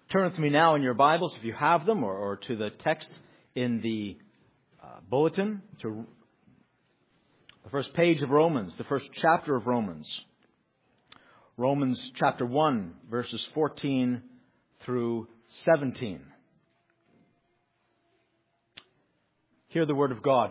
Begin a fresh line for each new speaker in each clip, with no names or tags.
Turn with me now in your Bibles, if you have them, or to the text in the bulletin, to the first page of Romans, the first chapter of Romans. Romans chapter 1, verses 14 through 17. Hear the word of God.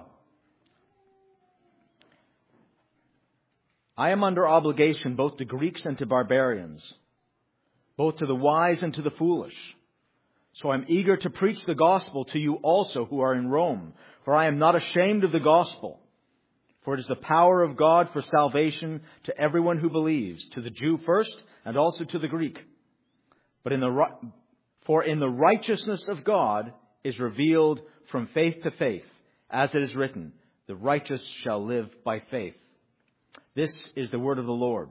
I am under obligation both to Greeks and to barbarians, both to the wise and to the foolish. So I'm eager to preach the gospel to you also who are in Rome, for I am not ashamed of the gospel. For it is the power of God for salvation to everyone who believes, to the Jew first and also to the Greek. But in the righteousness of God is revealed from faith to faith, as it is written, the righteous shall live by faith. This is the word of the Lord.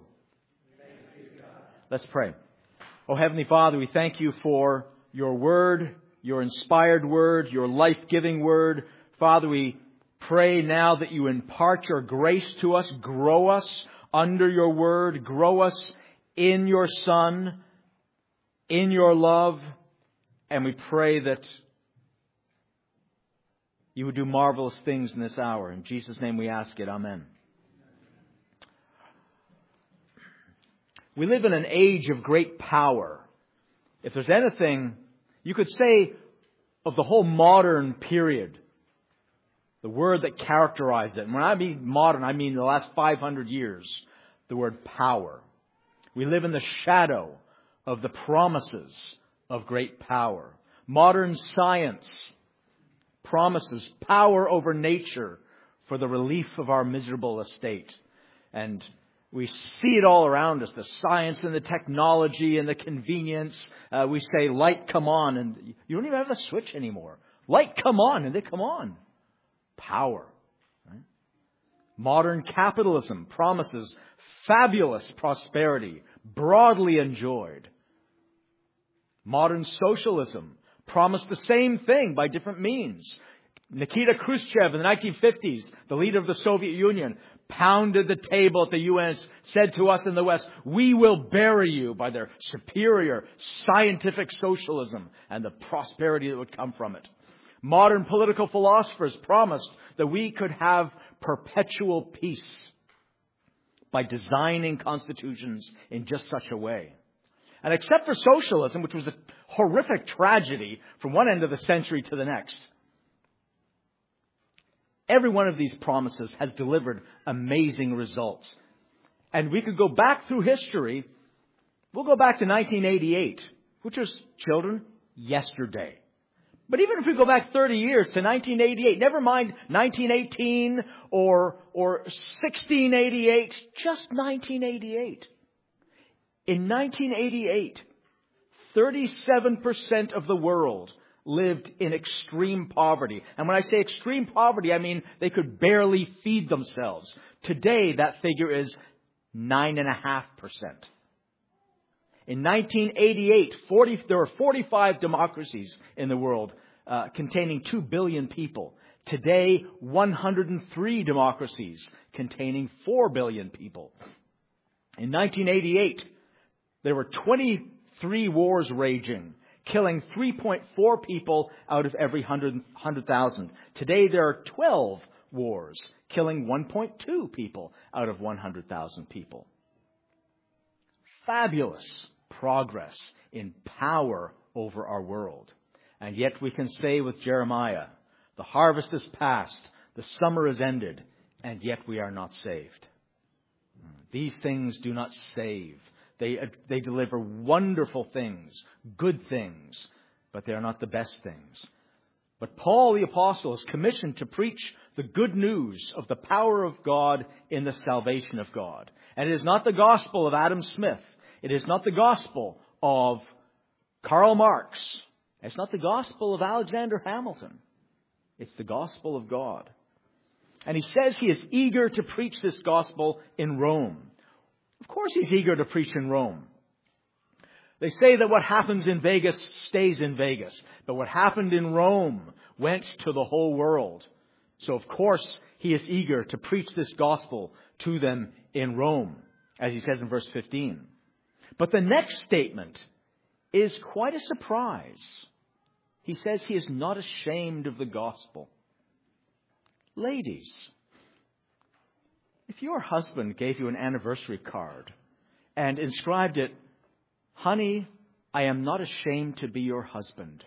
Let's pray. Oh, Heavenly Father, we thank you for your word, your inspired word, your life-giving word. Father, we pray now that you impart your grace to us, grow us under your word, grow us in your Son, in your love, and we pray that you would do marvelous things in this hour. In Jesus' name we ask it. Amen. We live in an age of great power. If there's anything you could say of the whole modern period, the word that characterizes it, and when I mean modern, I mean the last 500 years, the word power. We live in the shadow of the promises of great power. Modern science promises power over nature for the relief of our miserable estate. And we see it all around us, the science and the technology and the convenience. We say, light, come on. And you don't even have the switch anymore. Light, come on. And they come on. Power. Right? Modern capitalism promises fabulous prosperity, broadly enjoyed. Modern socialism promised the same thing by different means. Nikita Khrushchev in the 1950s, the leader of the Soviet Union, pounded the table at the UN, said to us in the West, we will bury you, by their superior scientific socialism and the prosperity that would come from it. Modern political philosophers promised that we could have perpetual peace by designing constitutions in just such a way. And except for socialism, which was a horrific tragedy from one end of the century to the next, every one of these promises has delivered amazing results. And we could go back through history. We'll go back to 1988, which was, children, yesterday. But even if we go back 30 years to 1988, never mind 1918 or 1688, just 1988. In 1988, 37% of the world lived in extreme poverty. And when I say extreme poverty, I mean they could barely feed themselves. Today, that figure is 9.5%. In 1988, there were 45 democracies in the world containing 2 billion people. Today, 103 democracies containing 4 billion people. In 1988, there were 23 wars raging, killing 3.4 people out of every 100,000. Today there are 12 wars, killing 1.2 people out of 100,000 people. Fabulous progress in power over our world. And yet we can say with Jeremiah, the harvest is past, the summer is ended, and yet we are not saved. These things do not save. They deliver wonderful things, good things, but they are not the best things. But Paul the Apostle is commissioned to preach the good news of the power of God in the salvation of God. And it is not the gospel of Adam Smith. It is not the gospel of Karl Marx. It's not the gospel of Alexander Hamilton. It's the gospel of God. And he says he is eager to preach this gospel in Rome. Of course he's eager to preach in Rome. They say that what happens in Vegas stays in Vegas. But what happened in Rome went to the whole world. So of course he is eager to preach this gospel to them in Rome, as he says in verse 15. But the next statement is quite a surprise. He says he is not ashamed of the gospel. Ladies, if your husband gave you an anniversary card and inscribed it, "Honey, I am not ashamed to be your husband,"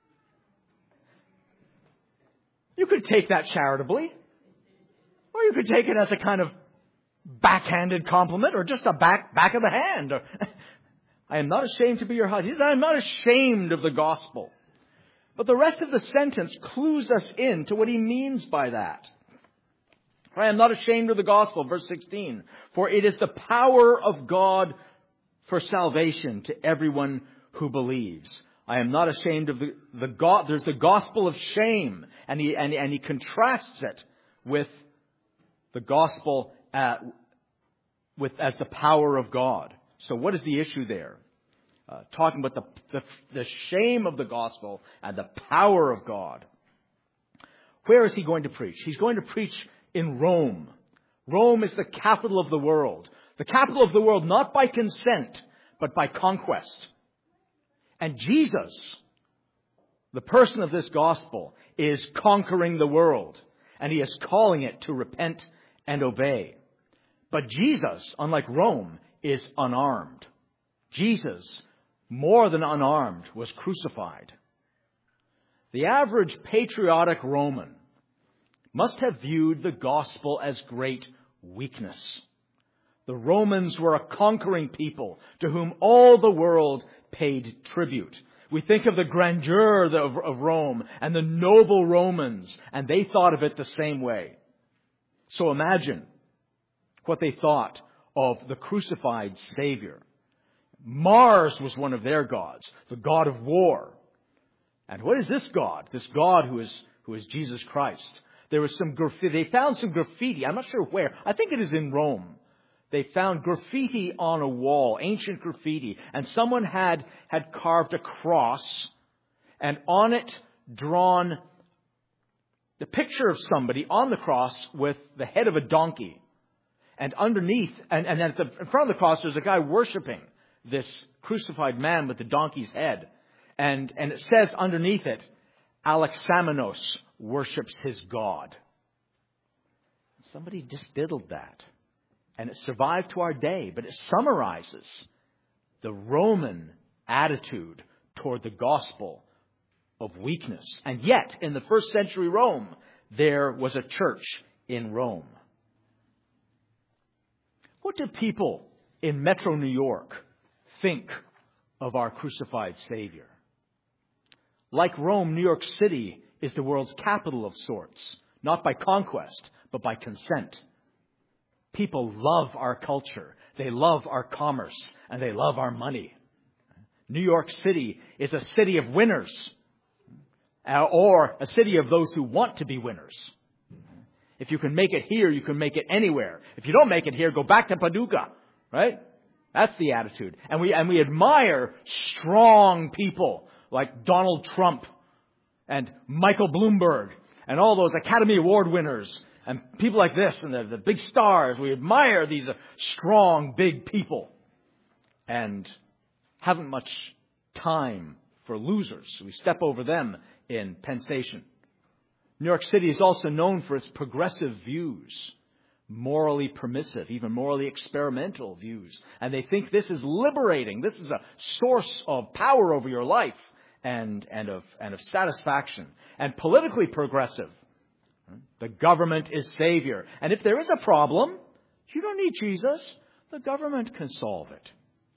you could take that charitably, or you could take it as a kind of backhanded compliment, or just a back of the hand. "I am not ashamed to be your husband." He says, "I am not ashamed of the gospel." But the rest of the sentence clues us in to what he means by that. "I am not ashamed of the gospel," verse 16, "for it is the power of God for salvation to everyone who believes." I am not ashamed of the God. There's the gospel of shame, and he contrasts it with the gospel as the power of God. So what is the issue there? Talking about the shame of the gospel and the power of God. Where is he going to preach? He's going to preach in Rome. Rome is the capital of the world. The capital of the world, not by consent, but by conquest. And Jesus, the person of this gospel, is conquering the world. And he is calling it to repent and obey. But Jesus, unlike Rome, is unarmed. Jesus, more than unarmed, was crucified. The average patriotic Roman must have viewed the gospel as great weakness. The Romans were a conquering people to whom all the world paid tribute. We think of the grandeur of Rome and the noble Romans, and they thought of it the same way. So imagine what they thought of the crucified Savior. Mars was one of their gods, the god of war. And what is this God? This God who is Jesus Christ. There was some graffiti. They found some graffiti. I'm not sure where. I think it is in Rome. They found graffiti on a wall, ancient graffiti, and someone had carved a cross, and on it drawn the picture of somebody on the cross with the head of a donkey. And underneath, and in front of the cross, there's a guy worshiping this crucified man with the donkey's head. And it says underneath it, Alexamenos worships his God. Somebody just diddled that. And it survived to our day, but it summarizes the Roman attitude toward the gospel of weakness. And yet, in the first century Rome, there was a church in Rome. What do people in Metro New York think of our crucified Savior? Like Rome, New York City is the world's capital of sorts, not by conquest, but by consent. People love our culture, they love our commerce, and they love our money. New York City is a city of winners, or a city of those who want to be winners. If you can make it here, you can make it anywhere. If you don't make it here, go back to Paducah, right? That's the attitude. And we admire strong people like Donald Trump and Michael Bloomberg and all those Academy Award winners and people like this and the big stars. We admire these strong, big people and haven't much time for losers. We step over them in Penn Station. New York City is also known for its progressive views, morally permissive, even morally experimental views. And they think this is liberating. This is a source of power over your life and of satisfaction. And politically progressive. The government is Savior. And if there is a problem, you don't need Jesus. The government can solve it.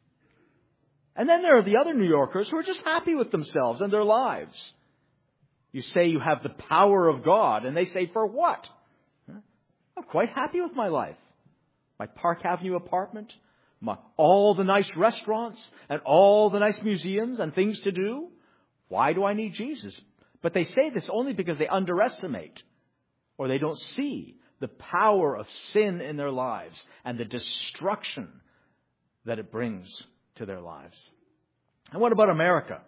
And then there are the other New Yorkers who are just happy with themselves and their lives. You say you have the power of God, and they say, for what? I'm quite happy with my life. My Park Avenue apartment, all the nice restaurants, and all the nice museums and things to do. Why do I need Jesus? But they say this only because they underestimate or they don't see the power of sin in their lives and the destruction that it brings to their lives. And what about America?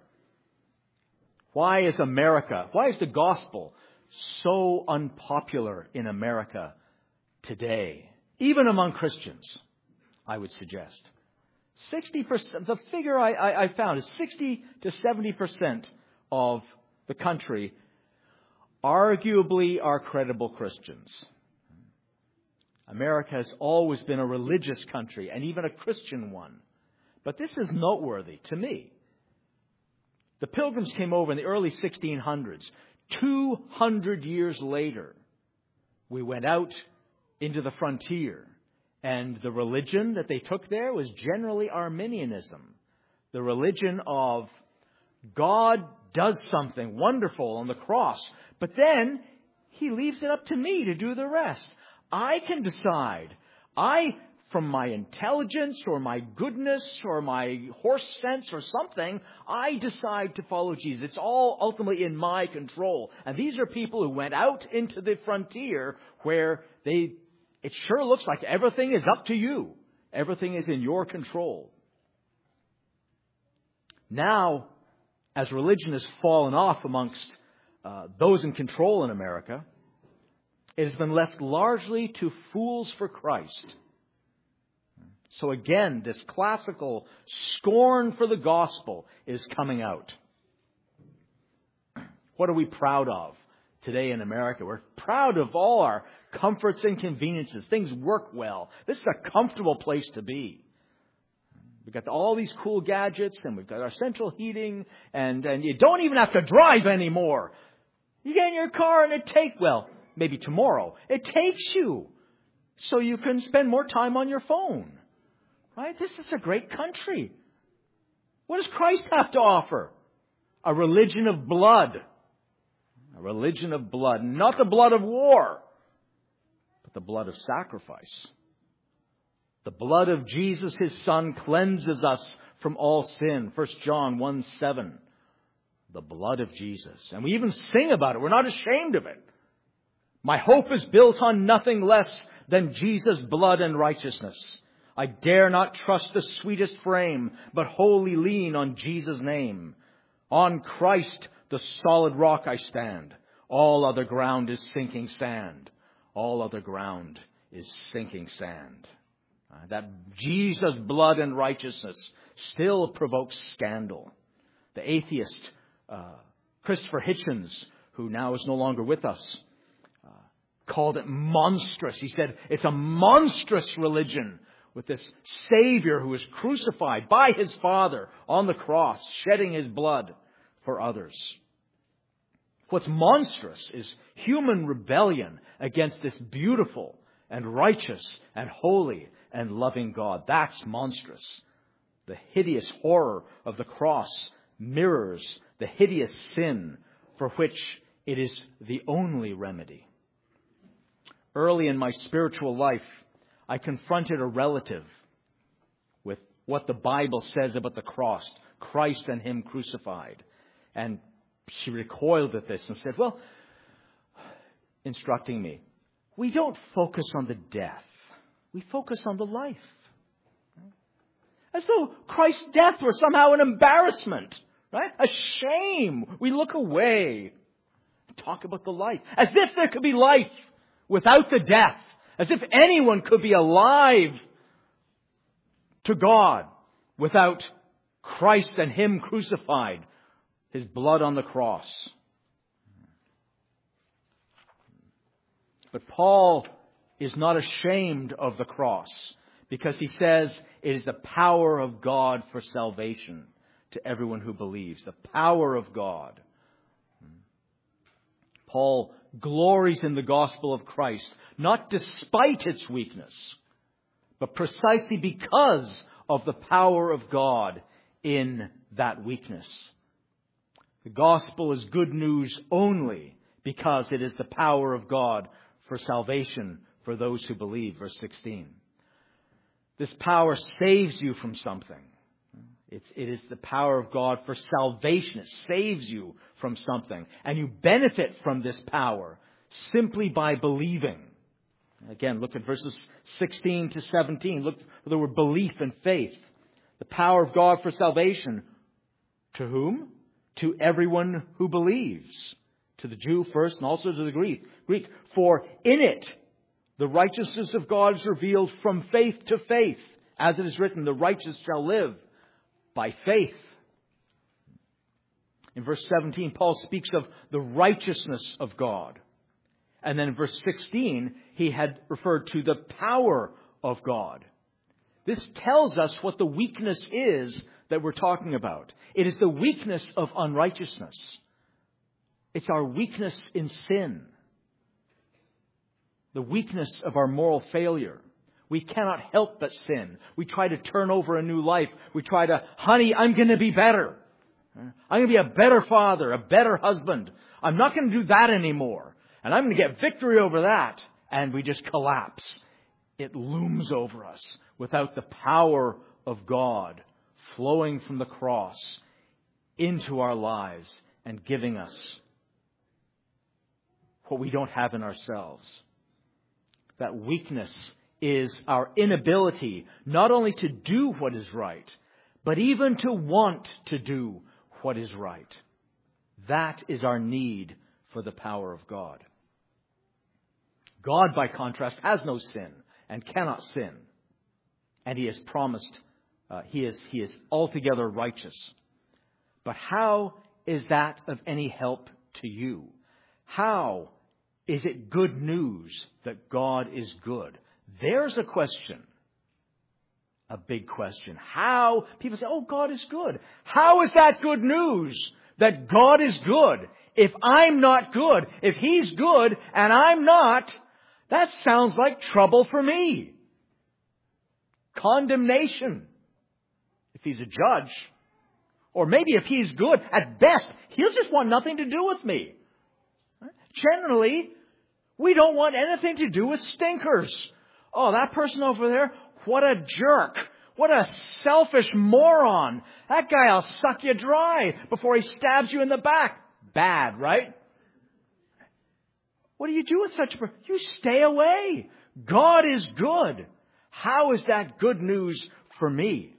Why is the gospel so unpopular in America today? Even among Christians, I would suggest. 60%, the figure I found is 60 to 70% of the country arguably are credible Christians. America has always been a religious country and even a Christian one. But this is noteworthy to me. The Pilgrims came over in the early 1600s. 200 years later, we went out into the frontier. And the religion that they took there was generally Arminianism. The religion of God does something wonderful on the cross, but then He leaves it up to me to do the rest. I can decide. From my intelligence or my goodness or my horse sense or something, I decide to follow Jesus. It's all ultimately in my control. And these are people who went out into the frontier where it sure looks like everything is up to you. Everything is in your control. Now, as religion has fallen off amongst those in control in America, it has been left largely to fools for Christ. So again, this classical scorn for the gospel is coming out. What are we proud of today in America? We're proud of all our comforts and conveniences. Things work well. This is a comfortable place to be. We've got all these cool gadgets, and we've got our central heating, and you don't even have to drive anymore. You get in your car and maybe tomorrow, it takes you so you can spend more time on your phone. Right? This is a great country. What does Christ have to offer? A religion of blood. A religion of blood. Not the blood of war, but the blood of sacrifice. The blood of Jesus, His Son, cleanses us from all sin. 1 John 1:7. The blood of Jesus. And we even sing about it. We're not ashamed of it. My hope is built on nothing less than Jesus' blood and righteousness. I dare not trust the sweetest frame, but wholly lean on Jesus' name. On Christ, the solid rock, I stand. All other ground is sinking sand. All other ground is sinking sand. That Jesus' blood and righteousness still provokes scandal. The atheist, Christopher Hitchens, who now is no longer with us, called it monstrous. He said it's a monstrous religion with this Savior who was crucified by His Father on the cross, shedding His blood for others. What's monstrous is human rebellion against this beautiful and righteous and holy and loving God. That's monstrous. The hideous horror of the cross mirrors the hideous sin for which it is the only remedy. Early in my spiritual life, I confronted a relative with what the Bible says about the cross, Christ and Him crucified. And she recoiled at this and said, well, instructing me, we don't focus on the death. We focus on the life. As though Christ's death were somehow an embarrassment, right? A shame. We look away and talk about the life. As if there could be life without the death. As if anyone could be alive to God without Christ and Him crucified, His blood on the cross. But Paul is not ashamed of the cross because he says it is the power of God for salvation to everyone who believes. The power of God. Paul glories in the gospel of Christ, not despite its weakness, but precisely because of the power of God in that weakness. The gospel is good news only because it is the power of God for salvation for those who believe. Verse 16. This power saves you from something. It is the power of God for salvation. It saves you from something. And you benefit from this power simply by believing. Again, look at verses 16 to 17. Look for the word belief and faith. The power of God for salvation. To whom? To everyone who believes. To the Jew first and also to the Greek. For in it, the righteousness of God is revealed from faith to faith. As it is written, the righteous shall live by faith. In verse 17, Paul speaks of the righteousness of God. And then in verse 16, he had referred to the power of God. This tells us what the weakness is that we're talking about. It is the weakness of unrighteousness. It's our weakness in sin. The weakness of our moral failure. We cannot help but sin. We try to turn over a new life. We try to, honey, I'm going to be better. I'm going to be a better father, a better husband. I'm not going to do that anymore. And I'm going to get victory over that. And we just collapse. It looms over us without the power of God flowing from the cross into our lives and giving us what we don't have in ourselves. That weakness is our inability not only to do what is right, but even to want to do what is right. That is our need for the power of God. God, by contrast, has no sin and cannot sin. And He has promised, He is altogether righteous. But how is that of any help to you? How is it good news that God is good? There's a question. A big question. How? People say, oh, God is good. How is that good news that God is good? If I'm not good, if He's good and I'm not, that sounds like trouble for me. Condemnation. If He's a judge. Or maybe if He's good, at best, He'll just want nothing to do with me. Generally, we don't want anything to do with stinkers. Oh, that person over there, what a jerk. What a selfish moron. That guy will suck you dry before he stabs you in the back. Bad, right? What do you do with such a person? You stay away. God is good. How is that good news for me?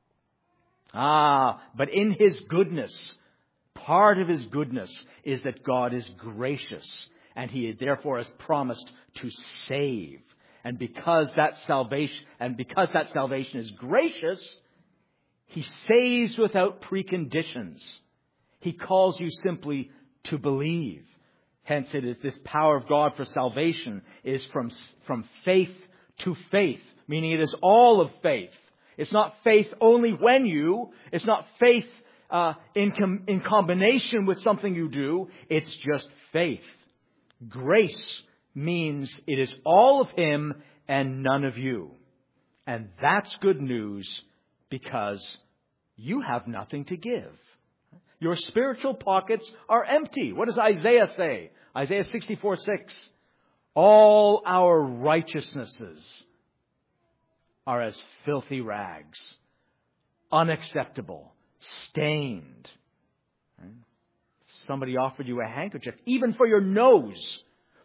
But in His goodness, part of His goodness is that God is gracious. And He therefore has promised to save. And because that salvation is gracious, He saves without preconditions. He calls you simply to believe. Hence, it is this power of God for salvation is from faith to faith, meaning it is all of faith. It's not faith only when it's not faith in combination with something you do. It's just faith. Grace means it is all of Him and none of you. And that's good news because you have nothing to give. Your spiritual pockets are empty. What does Isaiah say? Isaiah 64:6. All our righteousnesses are as filthy rags, unacceptable, stained. Somebody offered you a handkerchief, even for your nose,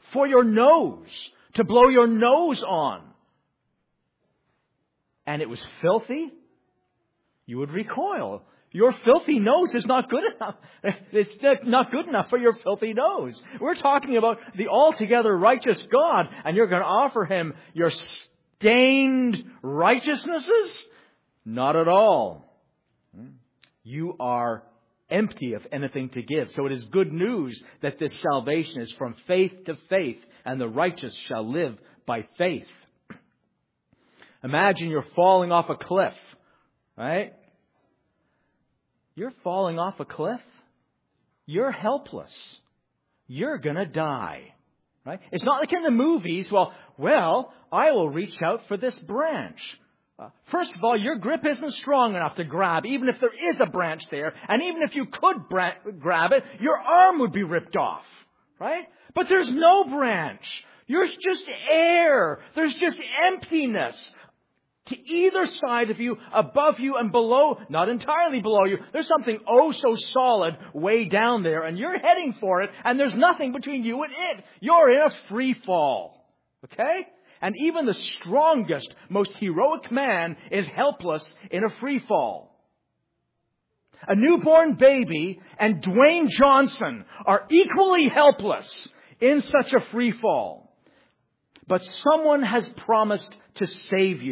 to blow your nose on. And it was filthy, you would recoil. Your filthy nose is not good enough. It's not good enough for your filthy nose. We're talking about the altogether righteous God, and you're going to offer Him your stained righteousnesses? Not at all. You are empty of anything to give. So it is good news that this salvation is from faith to faith, and the righteous shall live by faith. Imagine you're falling off a cliff, right? You're falling off a cliff. You're helpless. You're going to die, right? It's not like in the movies, well, I will reach out for this branch. First of all, your grip isn't strong enough to grab, even if there is a branch there. And even if you could grab it, your arm would be ripped off, right? But there's no branch. There's just air. There's just emptiness. To either side of you, above you and below, not entirely below you, there's something oh so solid way down there, and you're heading for it, and there's nothing between you and it. You're in a free fall. Okay? And even the strongest, most heroic man is helpless in a free fall. A newborn baby and Dwayne Johnson are equally helpless in such a free fall. But someone has promised to save you.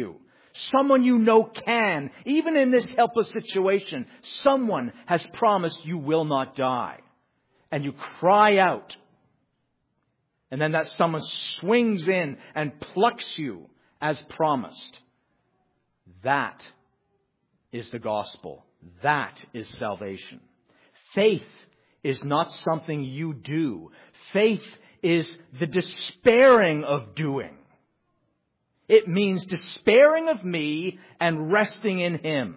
Someone you know can. Even in this helpless situation, someone has promised you will not die. And you cry out. And then that someone swings in and plucks you as promised. That is the gospel. That is salvation. Faith is not something you do. Faith is the despairing of doing. It means despairing of me and resting in Him.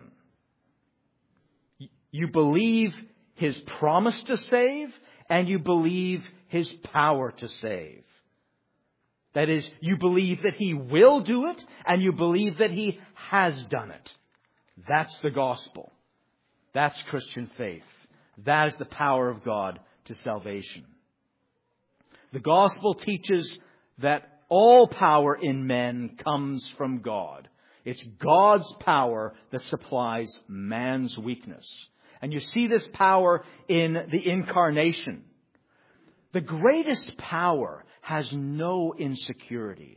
You believe His promise to save, and you believe His power to save. That is, you believe that He will do it, and you believe that He has done it. That's the gospel. That's Christian faith. That is the power of God to salvation. The gospel teaches that all power in men comes from God. It's God's power that supplies man's weakness. And you see this power in the incarnation. The greatest power has no insecurity.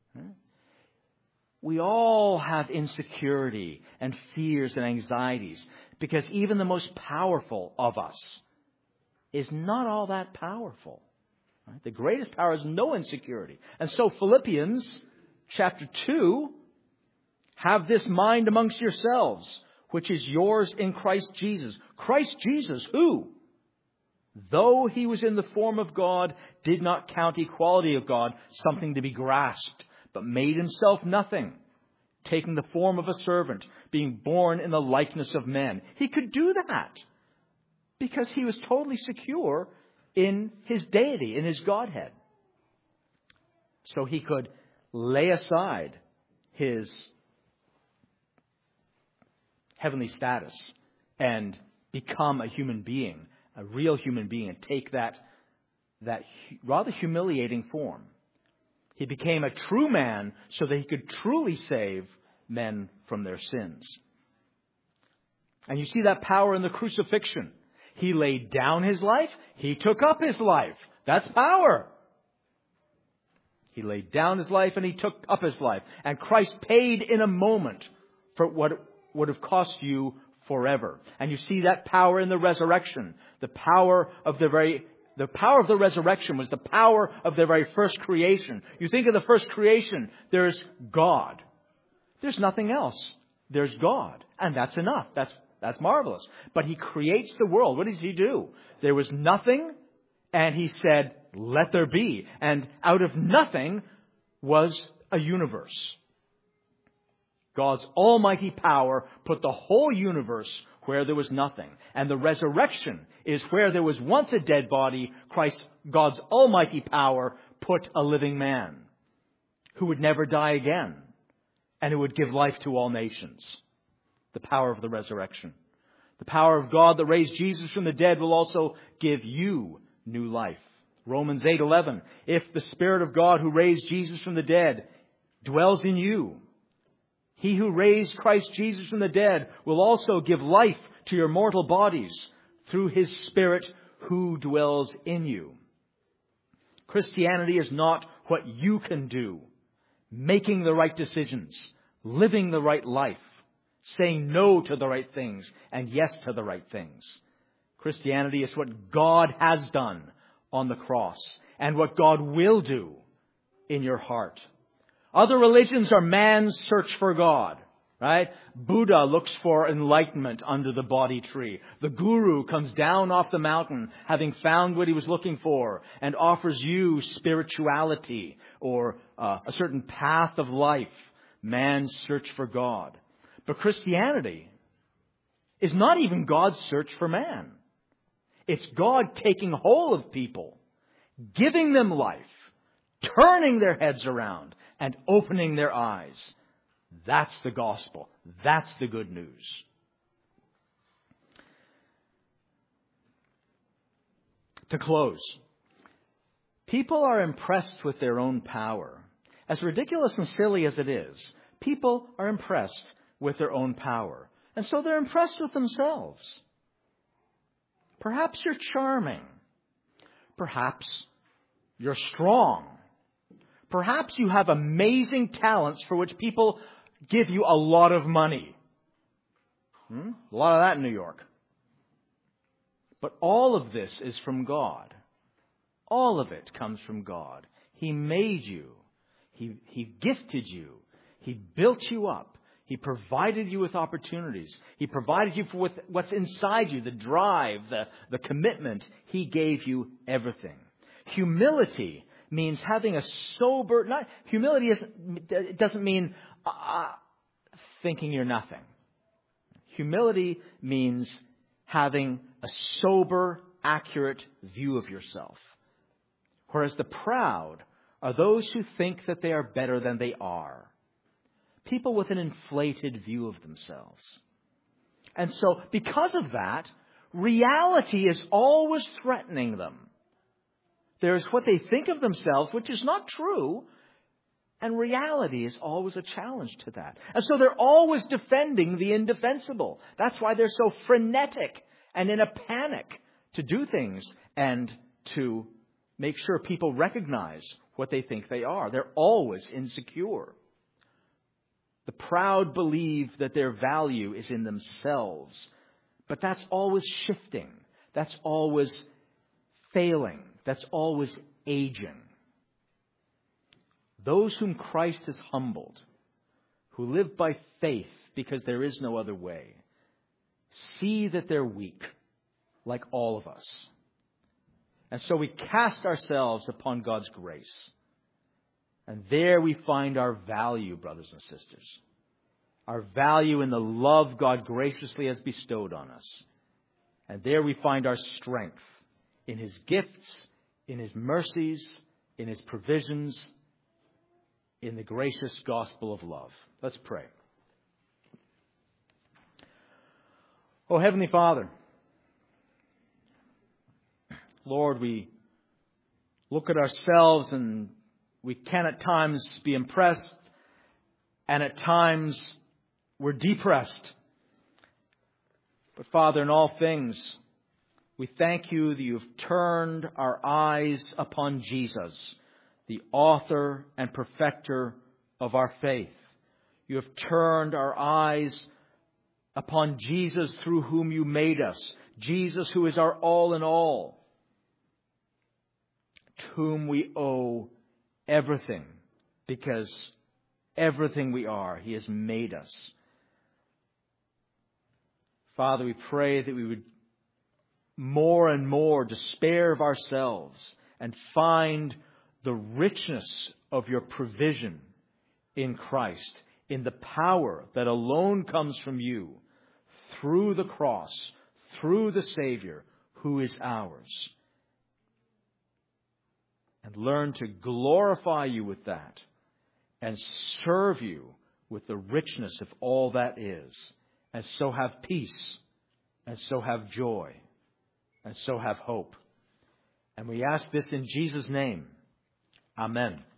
We all have insecurity and fears and anxieties because even the most powerful of us is not all that powerful. The greatest power has no insecurity. And so Philippians chapter 2, have this mind amongst yourselves, which is yours in Christ Jesus. Christ Jesus, who, though He was in the form of God, did not count equality of God something to be grasped, but made Himself nothing, taking the form of a servant, being born in the likeness of men. He could do that because He was totally secure in His deity, in His Godhead. So He could lay aside His heavenly status and become a human being, a real human being, and take that rather humiliating form. He became a true man so that He could truly save men from their sins. And you see that power in the crucifixion. He laid down His life. He took up His life. That's power. He laid down His life and He took up His life. And Christ paid in a moment for what would have cost you forever. And you see that power in the resurrection. The power of the resurrection was the power of the very first creation. You think of the first creation, there's God. There's nothing else. There's God. And that's enough. That's marvelous. But He creates the world. What does He do? There was nothing, and He said, let there be. And out of nothing was a universe. God's almighty power put the whole universe where there was nothing. And the resurrection is where there was once a dead body. God's almighty power put a living man who would never die again and who would give life to all nations. The power of the resurrection. The power of God that raised Jesus from the dead will also give you new life. Romans 8:11. If the Spirit of God who raised Jesus from the dead dwells in you, He who raised Christ Jesus from the dead will also give life to your mortal bodies through His Spirit who dwells in you. Christianity is not what you can do. Making the right decisions, living the right life, saying no to the right things and yes to the right things. Christianity is what God has done on the cross and what God will do in your heart. Other religions are man's search for God, right? Buddha looks for enlightenment under the Bodhi tree. The guru comes down off the mountain having found what he was looking for and offers you spirituality or a certain path of life. Man's search for God. But Christianity is not even God's search for man. It's God taking hold of people, giving them life, turning their heads around, and opening their eyes. That's the gospel. That's the good news. To close, people are impressed with their own power. As ridiculous and silly as it is, people are impressed with their own power. And so they're impressed with themselves. Perhaps you're charming. Perhaps you're strong. Perhaps you have amazing talents for which people give you a lot of money. A lot of that in New York. But all of this is from God. All of it comes from God. He made you. He gifted you. He built you up. He provided you with opportunities. He provided you for what's inside you, the drive, the commitment. He gave you everything. Humility means having a sober... Humility doesn't mean thinking you're nothing. Humility means having a sober, accurate view of yourself. Whereas the proud are those who think that they are better than they are. People with an inflated view of themselves. And so, because of that, reality is always threatening them. There's what they think of themselves, which is not true. And reality is always a challenge to that. And so they're always defending the indefensible. That's why they're so frenetic and in a panic to do things and to make sure people recognize what they think they are. They're always insecure. The proud believe that their value is in themselves. But that's always shifting. That's always failing. That's always aging. Those whom Christ has humbled, who live by faith because there is no other way, see that they're weak, like all of us. And so we cast ourselves upon God's grace. And there we find our value, brothers and sisters. Our value in the love God graciously has bestowed on us. And there we find our strength in His gifts, in His mercies, in His provisions, in the gracious gospel of love. Let's pray. Oh, Heavenly Father, Lord, we look at ourselves and we can at times be impressed, and at times we're depressed. But Father, in all things, we thank You that You've turned our eyes upon Jesus, the author and perfecter of our faith. You have turned our eyes upon Jesus through whom You made us. Jesus who is our all in all. To whom we owe everything, because everything we are, He has made us. Father, we pray that we would more and more despair of ourselves and find the richness of Your provision in Christ, in the power that alone comes from You, through the cross, through the Savior who is ours. And learn to glorify You with that and serve You with the richness of all that is, and so have peace, and so have joy, and so have hope. And we ask this in Jesus' name. Amen.